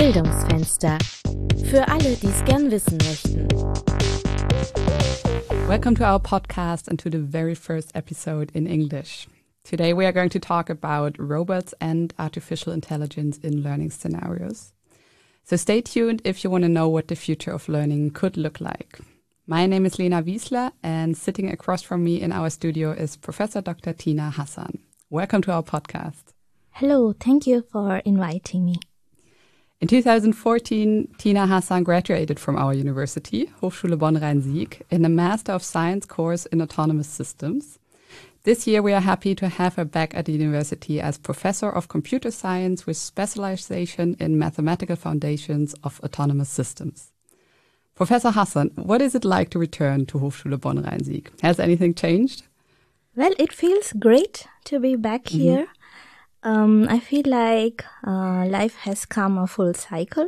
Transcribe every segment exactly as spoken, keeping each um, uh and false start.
Bildungsfenster. Für alle, die es gern wissen möchten. Welcome to our podcast and to the very first episode in English. Today we are going to talk about robots and artificial intelligence in learning scenarios. So stay tuned if you want to know what the future of learning could look like. My name is Lena Wiesler, and sitting across from me in our studio is Professor Doctor Tina Hassan. Welcome to our podcast. Hello, thank you for inviting me. In two thousand fourteen, Tina Hassan graduated from our university, Hochschule Bonn-Rhein-Sieg, in a Master of Science course in Autonomous Systems. This year we are happy to have her back at the university as Professor of Computer Science with specialization in mathematical foundations of autonomous systems. Professor Hassan, what is it like to return to Hochschule Bonn-Rhein-Sieg? Has anything changed? Well, it feels great to be back Mm-hmm. here. Um, I feel like uh, life has come a full cycle.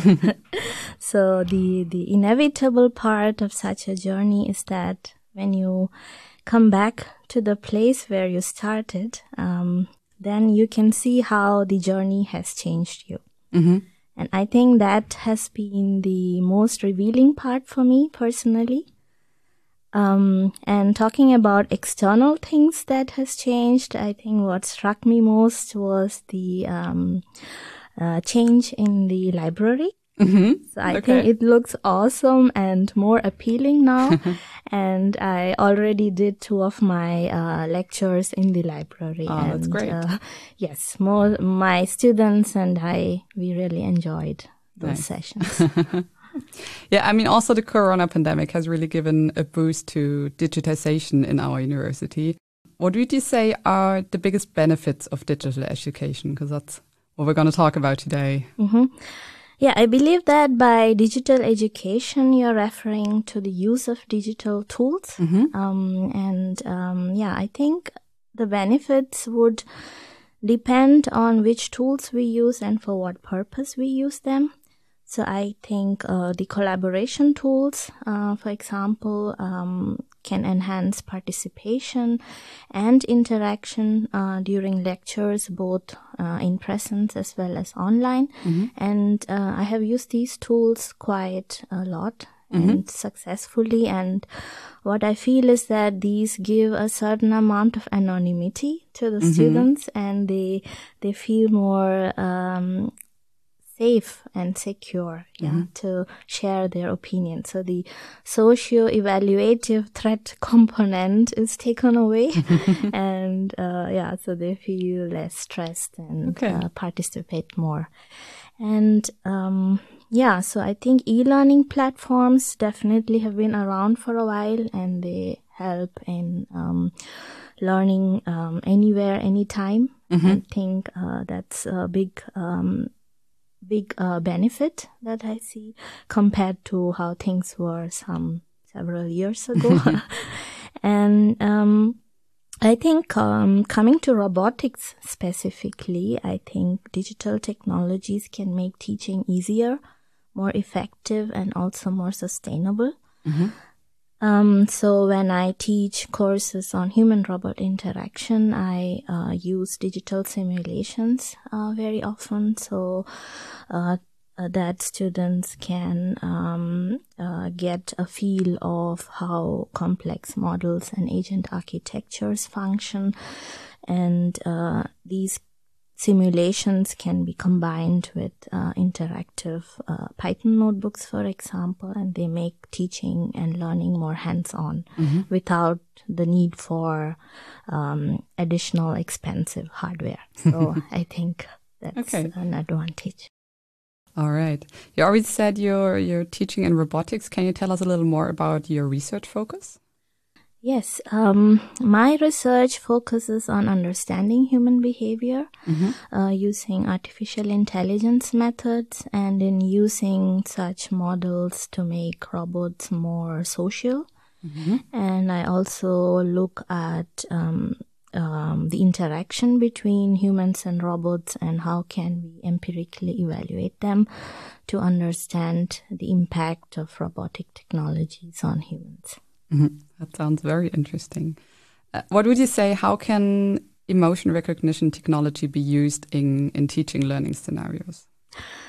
So the, the inevitable part of such a journey is that when you come back to the place where you started, um, then you can see how the journey has changed you. Mm-hmm. And I think that has been the most revealing part for me personally. Um, and talking about external things that has changed, I think what struck me most was the um, uh, change in the library. Mm-hmm. So I Okay. think it looks awesome and more appealing now. And I already did two of my uh, lectures in the library. Oh, and that's great. Uh, yes, more my students and I, we really enjoyed those Nice. sessions. Yeah, I mean, also the corona pandemic has really given a boost to digitization in our university. What would you say are the biggest benefits of digital education? Because that's what we're going to talk about today. Mm-hmm. Yeah, I believe that by digital education, you're referring to the use of digital tools. Mm-hmm. Um, and um, yeah, I think the benefits would depend on which tools we use and for what purpose we use them. So I think uh, the collaboration tools, uh, for example, um, can enhance participation and interaction uh, during lectures, both uh, in presence as well as online. Mm-hmm. And uh, I have used these tools quite a lot Mm-hmm. and successfully. And what I feel is that these give a certain amount of anonymity to the Mm-hmm. students, and they they feel more um, safe and secure, yeah, Mm-hmm. to share their opinion. So the socio-evaluative threat component is taken away, and uh, yeah, so they feel less stressed and Okay. uh, participate more. And um, yeah, so I think e-learning platforms definitely have been around for a while, and they help in um, learning um, anywhere, anytime. Mm-hmm. I think uh, that's a big um, big uh, benefit that I see compared to how things were some several years ago. And um, I think um, coming to robotics specifically, I think digital technologies can make teaching easier, more effective, and also more sustainable. Mm-hmm. Um, so when I teach courses on human-robot interaction, I uh, use digital simulations uh, very often, so uh, uh, that students can um, uh, get a feel of how complex models and agent architectures function, and uh, these simulations can be combined with uh, interactive uh, Python notebooks, for example, and they make teaching and learning more hands-on Mm-hmm. without the need for um, additional expensive hardware. So I think that's Okay. an advantage. All right. You already said you're, you're teaching in robotics. Can you tell us a little more about your research focus? Yes, um, my research focuses on understanding human behavior Mm-hmm. uh, using artificial intelligence methods, and in using such models to make robots more social. Mm-hmm. And I also look at um, um, the interaction between humans and robots, and how can we empirically evaluate them to understand the impact of robotic technologies on humans. Mm-hmm. That sounds very interesting. Uh, what would you say, how can emotion recognition technology be used in, in teaching learning scenarios?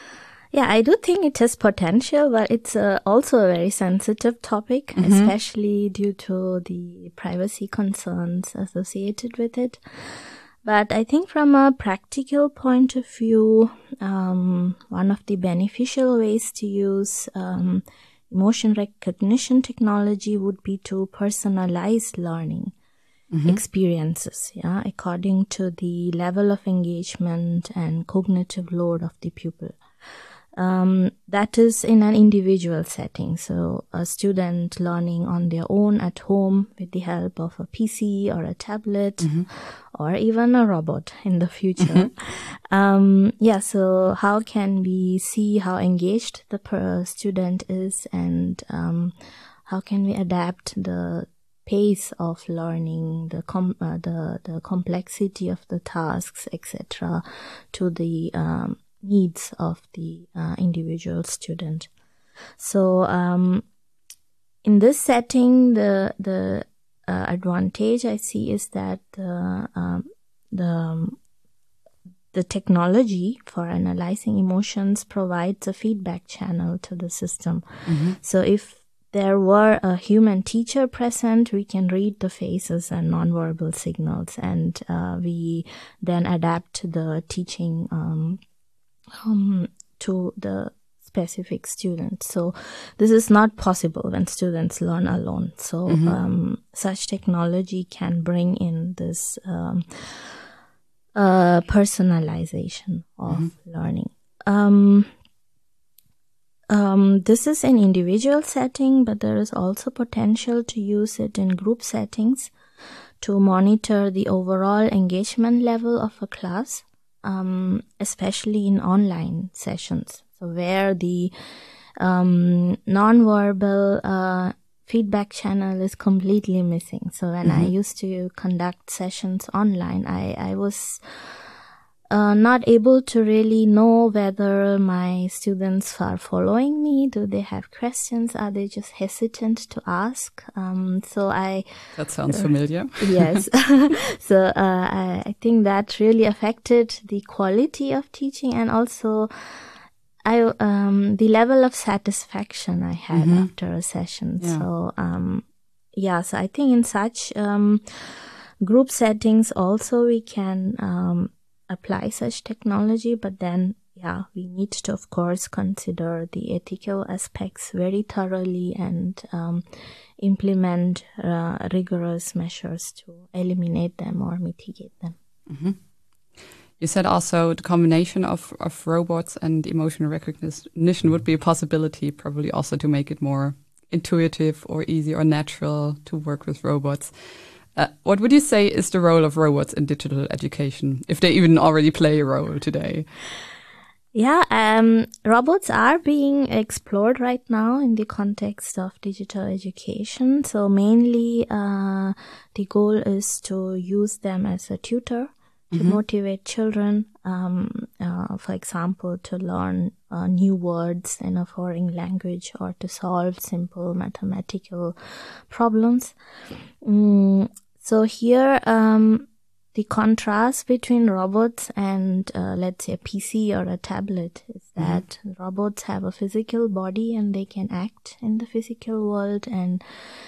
Yeah, I do think it has potential, but it's uh, also a very sensitive topic, mm-hmm. especially due to the privacy concerns associated with it. But I think from a practical point of view, um, one of the beneficial ways to use um, emotion recognition technology would be to personalize learning mm-hmm. experiences, yeah, according to the level of engagement and cognitive load of the pupil. Um, that is in an individual setting. So a student learning on their own at home with the help of a P C or a tablet mm-hmm. or even a robot in the future. Mm-hmm. Um, yeah, so how can we see how engaged the per student is, and um, how can we adapt the pace of learning, the com- uh, the the complexity of the tasks, et cetera, to the um, needs of the uh, individual student. So um, in this setting, the the uh, advantage I see is that the um, the um, the technology for analyzing emotions provides a feedback channel to the system. Mm-hmm. So if there were a human teacher present, we can read the faces and nonverbal signals, and uh, we then adapt the teaching um, um, to the specific student. So this is not possible when students learn alone. So mm-hmm. um, such technology can bring in this um, uh, personalization of mm-hmm. learning. Um, Um, this is an individual setting, but there is also potential to use it in group settings to monitor the overall engagement level of a class, um, especially in online sessions. So where the um, nonverbal uh, feedback channel is completely missing. So when mm-hmm. I used to conduct sessions online, I, I was Uh, not able to really know whether my students are following me. Do they have questions? Are they just hesitant to ask? Um, so I... That sounds familiar. Yes. So uh, I, I think that really affected the quality of teaching, and also I um, the level of satisfaction I had mm-hmm. after a session. Yeah. So um, yeah, so I think in such um, group settings also we can um, apply such technology, but then yeah we need to of course consider the ethical aspects very thoroughly and um, implement uh, rigorous measures to eliminate them or mitigate them. Mm-hmm. You said also the combination of, of robots and emotional recognition would be a possibility, probably also to make it more intuitive or easy or natural to work with robots. Uh, what would you say is the role of robots in digital education, if they even already play a role today? Yeah, um, robots are being explored right now in the context of digital education. So mainly uh, the goal is to use them as a tutor to mm-hmm. motivate children, um, uh, for example, to learn uh, new words in a foreign language or to solve simple mathematical problems. Mm, So here, um, the contrast between robots and, uh, let's say, a P C or a tablet is that mm-hmm. robots have a physical body and they can act in the physical world. And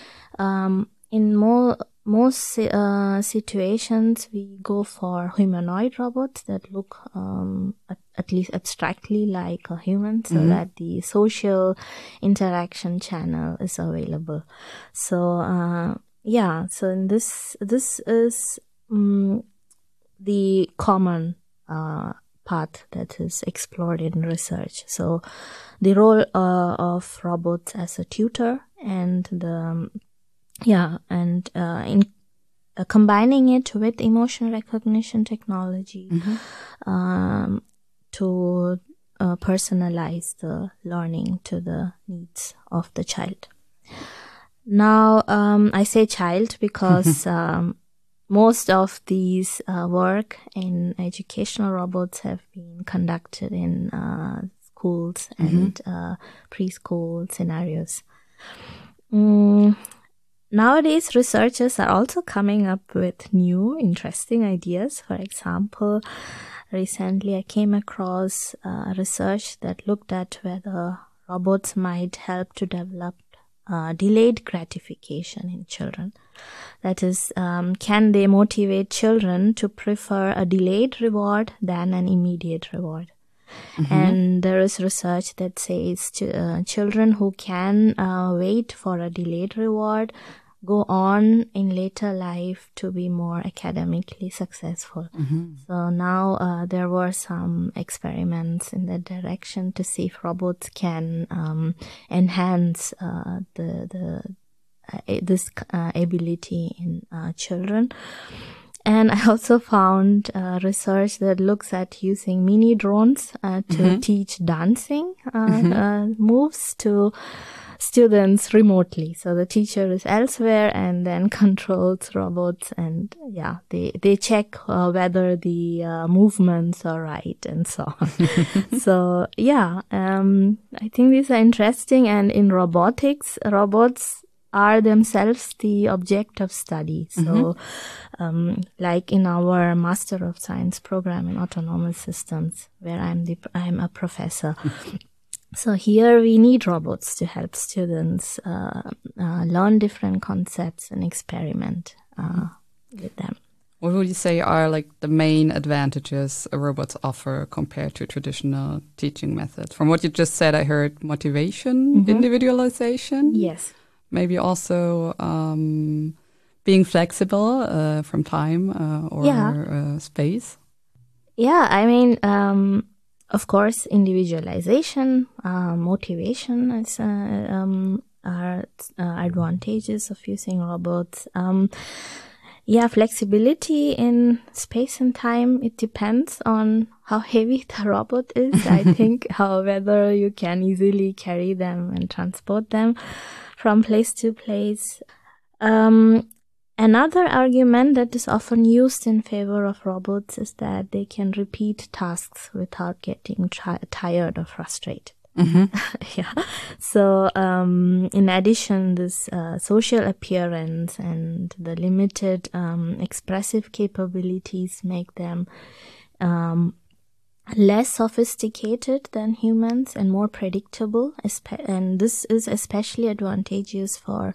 um, in more, most uh, situations, we go for humanoid robots that look um, at, at least abstractly like a human, so mm-hmm. that the social interaction channel is available. So, uh, Yeah, so in this this is um, the common uh, path that is explored in research. So the role uh, of robots as a tutor and the yeah and uh, in uh, combining it with emotion recognition technology mm-hmm. um, to uh, personalize the learning to the needs of the child. Now, um, I say child because um, most of these uh, work in educational robots have been conducted in uh, schools mm-hmm. and uh, preschool scenarios. Mm, nowadays, researchers are also coming up with new, interesting ideas. For example, recently I came across uh, research that looked at whether robots might help to develop uh, delayed gratification in children. That is, um, can they motivate children to prefer a delayed reward than an immediate reward? Mm-hmm. And there is research that says to, uh, children who can uh, wait for a delayed reward go on in later life to be more academically successful. Mm-hmm. So now uh, there were some experiments in that direction to see if robots can um, enhance uh, the the uh, this uh, ability in uh, children. And I also found uh, research that looks at using mini drones uh, to mm-hmm. teach dancing uh, mm-hmm. uh, moves to students remotely. So the teacher is elsewhere and then controls robots, and yeah, they they check uh, whether the uh, movements are right and so on. So yeah, um, I think these are interesting. And in robotics, robots are themselves the object of study. So, mm-hmm. um, like in our Master of Science program in Autonomous Systems, where I'm the I'm a professor. So here we need robots to help students uh, uh, learn different concepts and experiment uh, with them. What would you say are like the main advantages robots offer compared to traditional teaching methods? From what you just said, I heard motivation, mm-hmm. individualization. Yes. Maybe also um, being flexible uh, from time uh, or yeah. uh, space. Yeah, I mean, um, of course, individualization, uh, motivation is, uh, um, are uh, advantages of using robots. Um, yeah, flexibility in space and time, it depends on how heavy the robot is. I think how whether you can easily carry them and transport them from place to place. Um, another argument that is often used in favor of robots is that they can repeat tasks without getting tri- tired or frustrated. Mm-hmm. yeah. So, um, in addition, this uh, social appearance and the limited um, expressive capabilities make them um, less sophisticated than humans and more predictable, and this is especially advantageous for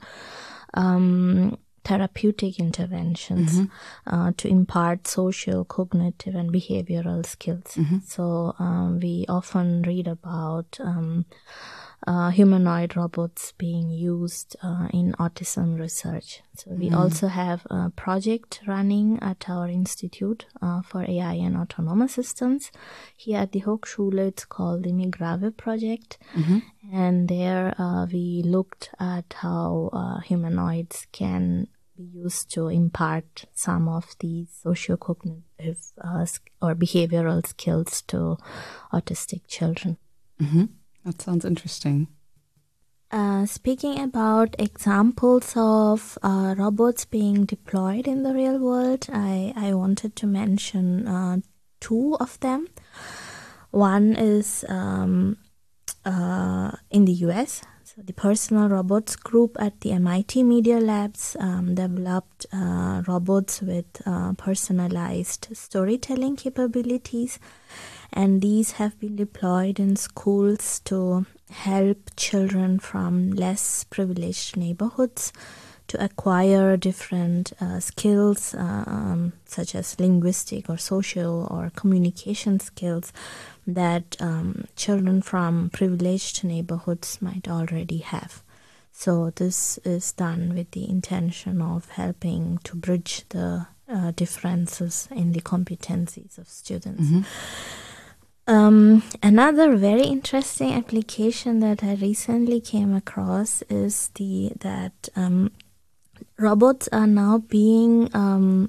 um, therapeutic interventions mm-hmm. uh, to impart social, cognitive, and behavioral skills. Mm-hmm. So um, we often read about um, uh, humanoid robots being used uh, in autism research. So we mm-hmm. also have a project running at our institute uh, for A I and autonomous systems. Here at the Hochschule, it's called the Migrave project. Mm-hmm. And there uh, we looked at how uh, humanoids can be used to impart some of these socio-cognitive uh, or behavioral skills to autistic children. Mm-hmm. That sounds interesting. Uh, speaking about examples of uh, robots being deployed in the real world, I, I wanted to mention uh, two of them. One is um, uh, in the U S. So the Personal Robots Group at the M I T Media Labs um, developed uh, robots with uh, personalized storytelling capabilities. And these have been deployed in schools to help children from less privileged neighborhoods to acquire different uh, skills, uh, um, such as linguistic or social or communication skills that um, children from privileged neighborhoods might already have. So this is done with the intention of helping to bridge the uh, differences in the competencies of students. Mm-hmm. Um, another very interesting application that I recently came across is the that um, robots are now being um,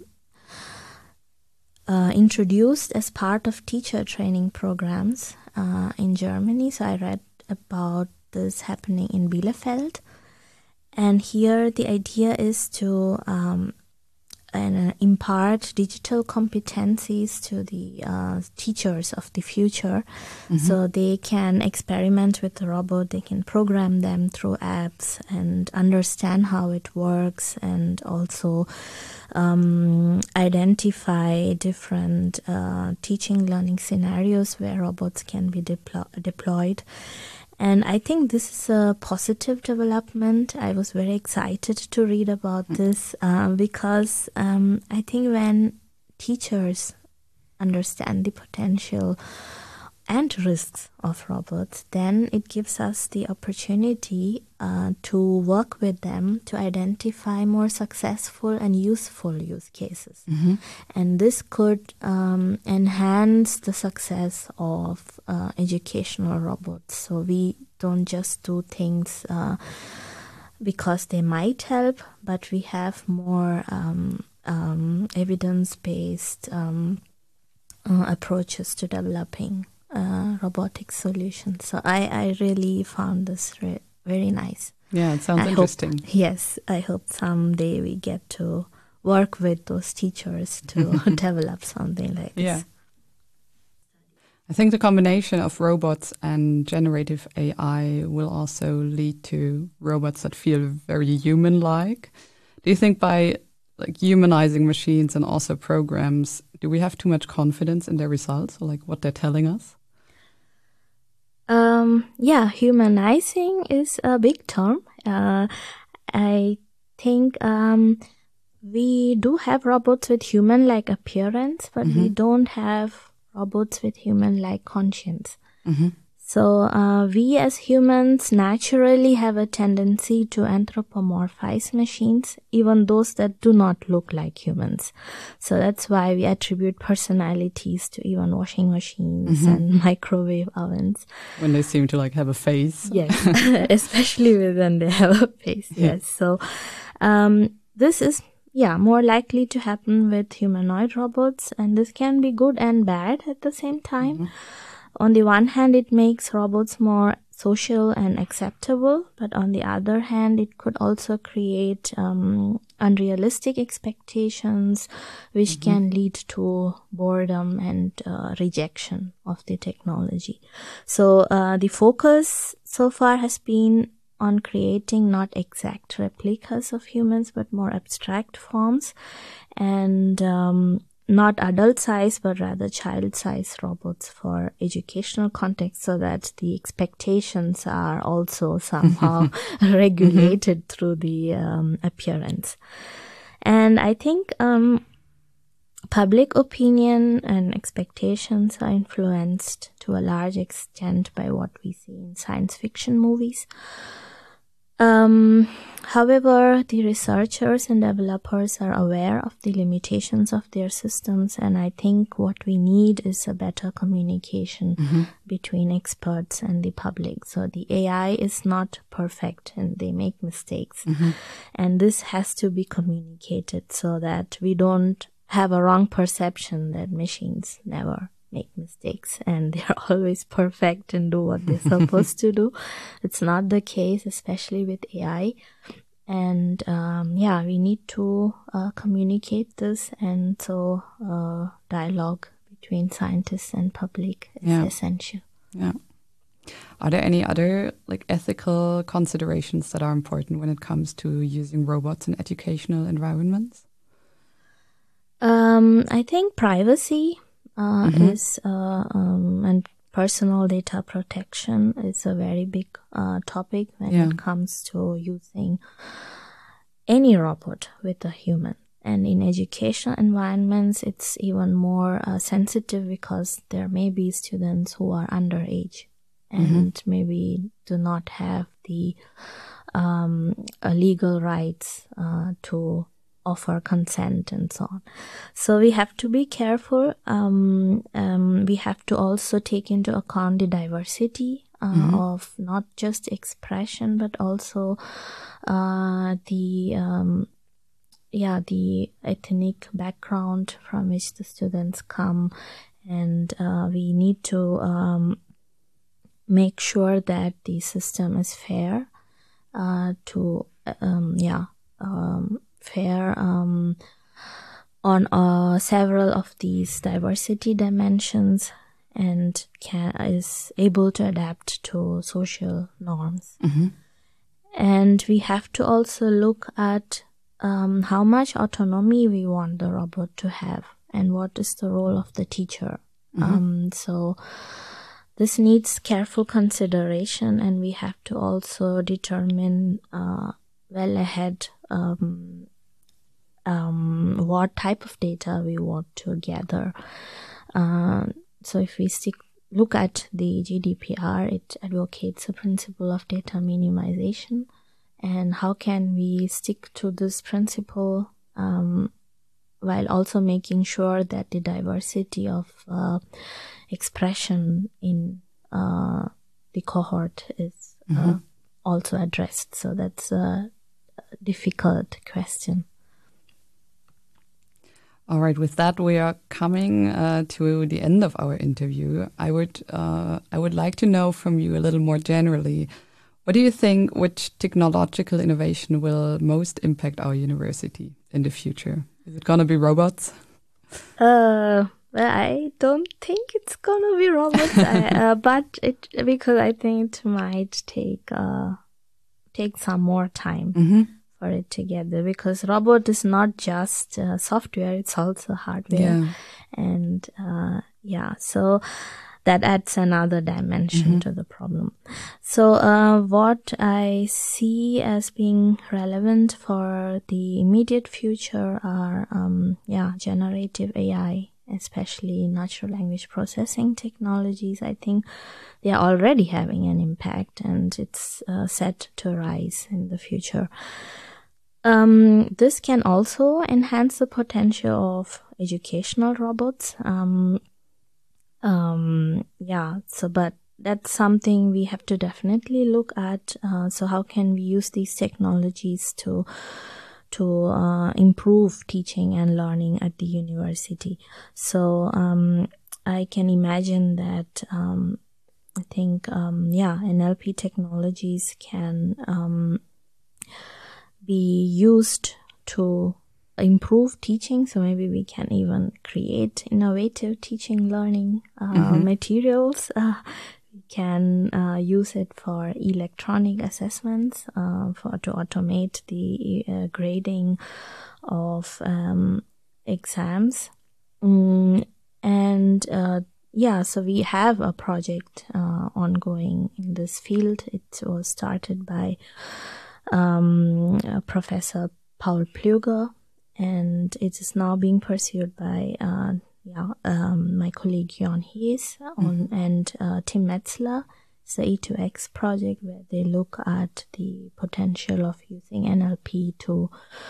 uh, introduced as part of teacher training programs uh, in Germany. So I read about this happening in Bielefeld, and here the idea is to um, and uh, impart digital competencies to the uh, teachers of the future. Mm-hmm. So they can experiment with the robot, they can program them through apps and understand how it works, and also um, identify different uh, teaching learning scenarios where robots can be deplo- deployed. And I think this is a positive development. I was very excited to read about this uh, because um, I think when teachers understand the potential and risks of robots, then it gives us the opportunity uh, to work with them to identify more successful and useful use cases. Mm-hmm. And this could um, enhance the success of uh, educational robots. So we don't just do things uh, because they might help, but we have more um, um, evidence-based um, uh, approaches to developing Uh, robotic solutions. So I, I really found this re- very nice. Yeah, it sounds I interesting. Hope, yes, I hope someday we get to work with those teachers to develop something like this. Yeah. I think the combination of robots and generative A I will also lead to robots that feel very human-like. Do you think by like humanizing machines and also programs, do we have too much confidence in their results, or like what they're telling us? Um, yeah, humanizing is a big term. Uh, I think um, we do have robots with human-like appearance, but mm-hmm. we don't have robots with human-like conscience. Mm-hmm. So uh, we as humans naturally have a tendency to anthropomorphize machines, even those that do not look like humans. So that's why we attribute personalities to even washing machines mm-hmm. and microwave ovens. When they seem to like have a face. Yes, especially when they have a face, yes. So um, this is, yeah, more likely to happen with humanoid robots, and this can be good and bad at the same time. Mm-hmm. On the one hand, it makes robots more social and acceptable, but on the other hand, it could also create um, unrealistic expectations, which mm-hmm. can lead to boredom and uh, rejection of the technology. So uh, the focus so far has been on creating not exact replicas of humans, but more abstract forms, and um, not adult size, but rather child size robots for educational context, so that the expectations are also somehow regulated mm-hmm. through the um, appearance. And I think um, public opinion and expectations are influenced to a large extent by what we see in science fiction movies. Um, however, the researchers and developers are aware of the limitations of their systems, and I think what we need is a better communication mm-hmm. between experts and the public. So the A I is not perfect and they make mistakes. Mm-hmm. And this has to be communicated so that we don't have a wrong perception that machines never make mistakes and they're always perfect and do what they're supposed to do. It's not the case, especially with A I. And um, yeah, we need to uh, communicate this, and so uh, dialogue between scientists and public is yeah. essential. Yeah. Are there any other like ethical considerations that are important when it comes to using robots in educational environments? Um, I think privacy Uh, mm-hmm. is uh, um, and personal data protection is a very big uh, topic when yeah. it comes to using any robot with a human. And in educational environments, it's even more uh, sensitive because there may be students who are underage and mm-hmm. maybe do not have the um, uh, legal rights uh, to offer consent and so on. So we have to be careful. Um, um, we have to also take into account the diversity uh, mm-hmm. of not just expression, but also uh, the um, yeah the ethnic background from which the students come, and uh, we need to um, make sure that the system is fair uh, to um, yeah. Um, fair um, on uh, several of these diversity dimensions and can, is able to adapt to social norms. Mm-hmm. And we have to also look at um, how much autonomy we want the robot to have and what is the role of the teacher. Mm-hmm. Um, so this needs careful consideration, and we have to also determine uh, well ahead um, um, what type of data we want to gather. Uh, so if we stick look at the G D P R, it advocates a principle of data minimization. And how can we stick to this principle um, while also making sure that the diversity of uh, expression in uh, the cohort is uh, mm-hmm. also addressed? So that's a difficult question. All right, with that, we are coming uh, to the end of our interview. I would uh, I would like to know from you a little more generally, what do you think, which technological innovation will most impact our university in the future? Is it going to be robots? Uh, well, I don't think it's going to be robots, I, uh, but it because I think it might take uh, take some more time. Mm-hmm. For it together, because robot is not just uh, software, it's also hardware. Yeah. And uh, yeah, so that adds another dimension mm-hmm. to the problem. So uh, what I see as being relevant for the immediate future are um, yeah generative A I, especially natural language processing technologies. I think they are already having an impact, and it's uh, set to rise in the future. Um, this can also enhance the potential of educational robots. Um, um, yeah, so, but that's something we have to definitely look at. Uh, so how can we use these technologies to, to, uh, improve teaching and learning at the university? So, um, I can imagine that, um, I think, um, yeah, N L P technologies can, um, be used to improve teaching. So maybe we can even create innovative teaching learning uh, mm-hmm. materials. Uh, we can uh, use it for electronic assessments, uh, for to automate the uh, grading of um, exams. Mm, and uh, yeah, so we have a project uh, ongoing in this field. It was started by Um, uh, Professor Paul Plüger, and it is now being pursued by uh, yeah, um, my colleague Jon Hees on, mm-hmm. and uh, Tim Metzler. It's the E two X project where they look at the potential of using N L P to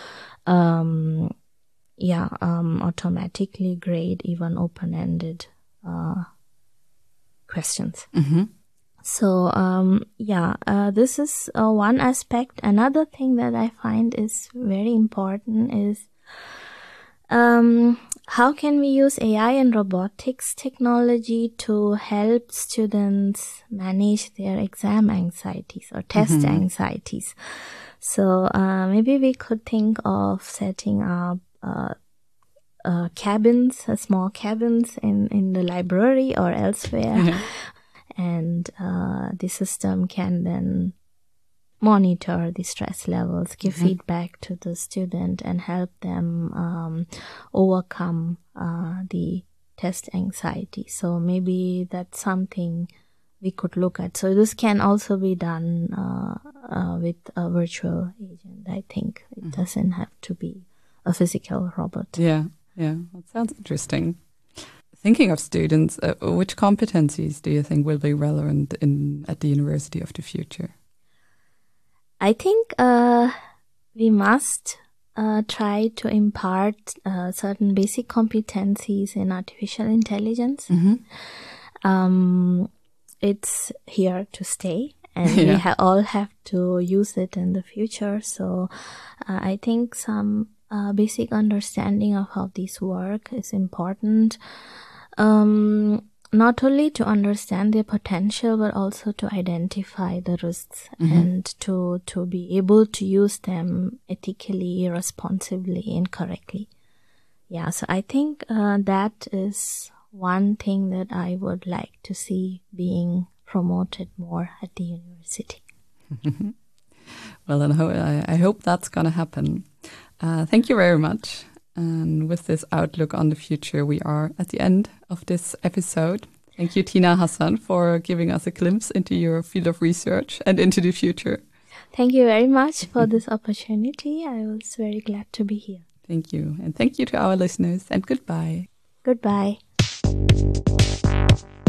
um, yeah, um, automatically grade even open-ended uh, questions. Mm-hmm. So, um, yeah, uh, this is uh, one aspect. Another thing that I find is very important is um, how can we use A I and robotics technology to help students manage their exam anxieties or test mm-hmm. anxieties? So, uh, maybe we could think of setting up uh, uh, cabins, uh, small cabins in, in the library or elsewhere. Mm-hmm. And uh, the system can then monitor the stress levels, give mm-hmm. feedback to the student, and help them um, overcome uh, the test anxiety. So maybe that's something we could look at. So this can also be done uh, uh, with a virtual agent, I think. It mm-hmm. doesn't have to be a physical robot. Yeah, yeah, that sounds interesting. Thinking of students, uh, which competencies do you think will be relevant in at the university of the future? I think uh, we must uh, try to impart uh, certain basic competencies in artificial intelligence. Mm-hmm. Um, it's here to stay, and yeah. we ha- all have to use it in the future. So uh, I think some uh, basic understanding of how these work is important. Um, not only to understand their potential, but also to identify the risks mm-hmm. and to, to be able to use them ethically, responsibly, and correctly. Yeah, so I think uh, that is one thing that I would like to see being promoted more at the university. Well, then ho- I, I hope that's going to happen. Uh, thank you very much. And with this outlook on the future, we are at the end of this episode. Thank you, Tina Hassan, for giving us a glimpse into your field of research and into the future. Thank you very much for this opportunity. I was very glad to be here. Thank you. And thank you to our listeners, and goodbye. Goodbye.